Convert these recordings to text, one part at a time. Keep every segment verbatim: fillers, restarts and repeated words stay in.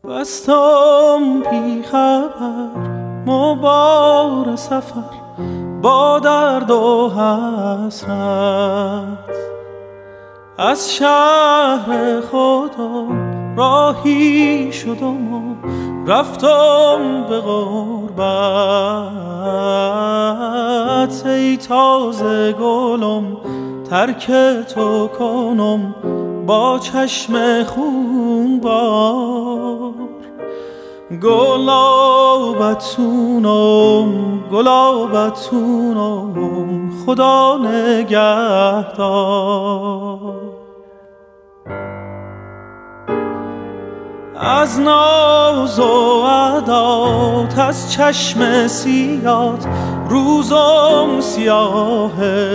بستم بی خبر مبار سفر با درد و حسرت، از شهر خودم راهی شدم و رفتم به غربت. ای تازه گلم ترک تو کنم با چشم خون بار، گلابتونم گلابتونم خدا نگهدار. از ناز و عدات از چشم سیات روزم سیاهه،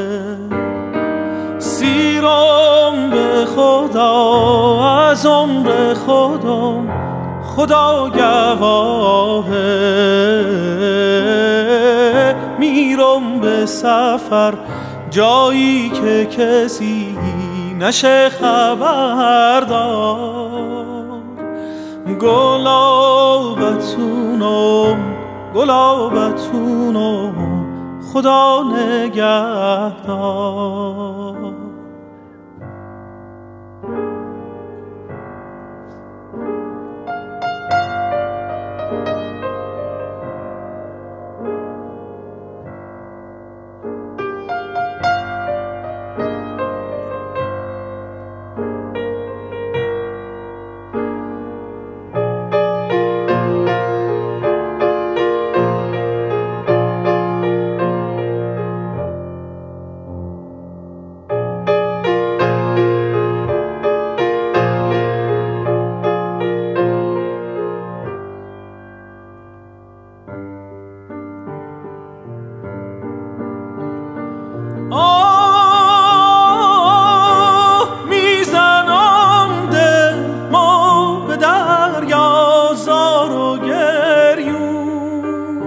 سیرم به خدا از عمر خودم خدا گواهه. میرم به سفر جایی که کسی نشه خبردار، گلابتونم گلابتونم خدا نگهدار. آه میزنم دل ما به دریا زار و گریون،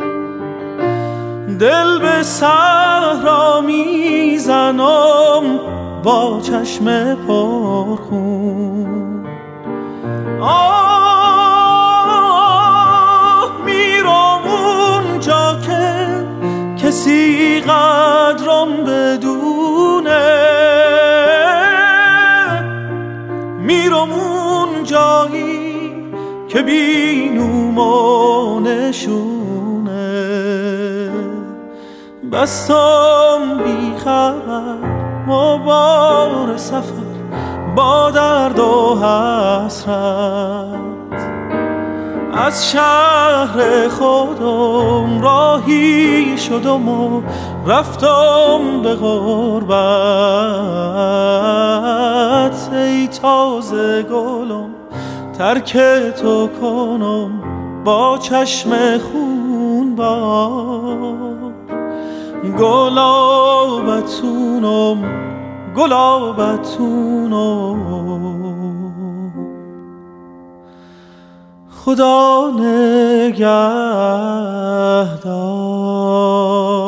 دل به صحرا میزنم با چشم پرخون. آه میرم اونجا که کسی قدرم بدونه، میرم اون جایی که بینوم و نشونه. بستم بی خبر مبار سفر با درد و حسرت، از شهر خودم راهی شدم و رفتم به غربت. ای تازه گلم ترک تو کنم با چشم خون بار، گلابتونم گلابتونم خدا نگهدار.